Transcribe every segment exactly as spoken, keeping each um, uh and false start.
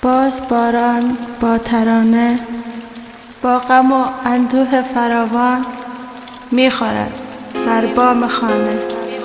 باز باران با ترانه با غم و اندوه فراوان میخورد بر بام خانه.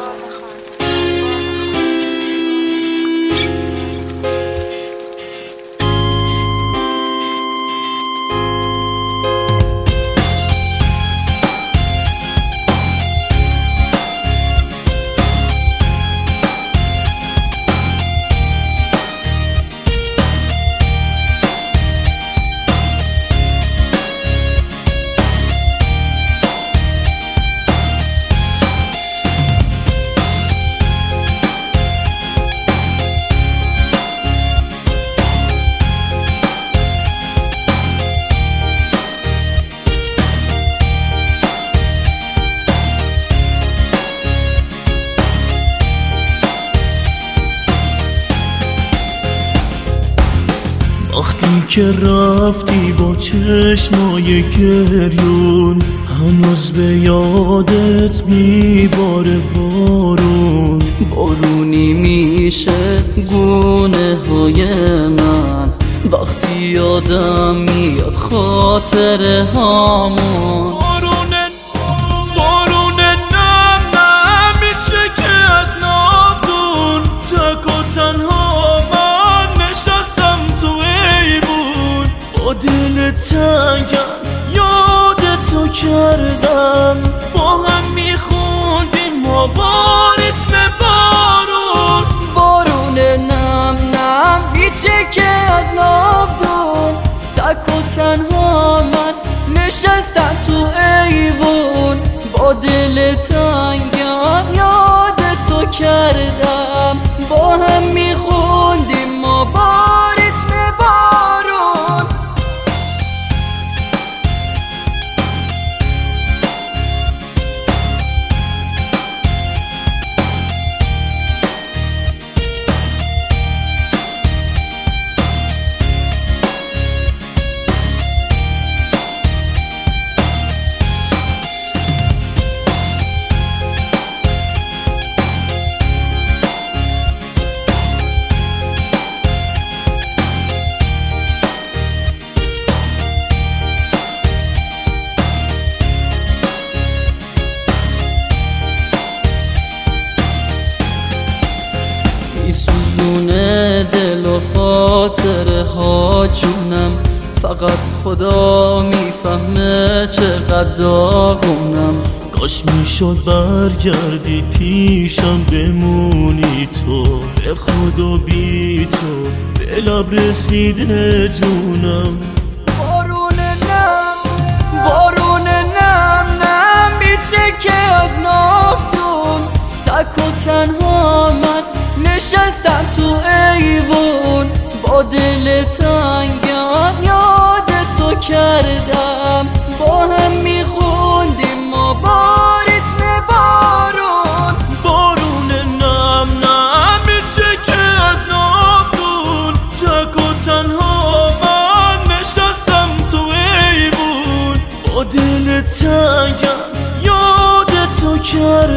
وقتی که رفتی با چشمای گریون، هنوز به یادت میباره بارون. بارونی میشه گونه های من وقتی یادم میاد خاطره هامون. بارونه بارونه نم نم میشه که از نافدون تک و تنها من نشستم تو ایوون. با دل تنگم یاد تو کردم، با هم میخوندیم ما با ریتم بارون. بارونه نم نم میشه که از نافدون تک و تنها من نشستم تو ایوون. با دل تنگم یاد تو کردم، با هم میخوندیم ما با ریتم بارون. میسوزونه دل و خاطره ها جونم، فقط خدا میفهمه چقدر داغونم. کاش میشد برگردی پیشم بمونی تو، به خدا بی تو به لب رسیده جونم. بارونه نم بارونه نم نم میچه که از نافدون تک و تنها من نشستم تو ایوون. با دل تنگم یاد تو کردم، با هم میخوندیم ما با ریتم بارون. بارونه نم نم میچه که از نافدون تک و تنها من نشستم تو ایوون. با دل تنگم یاد تو کردم،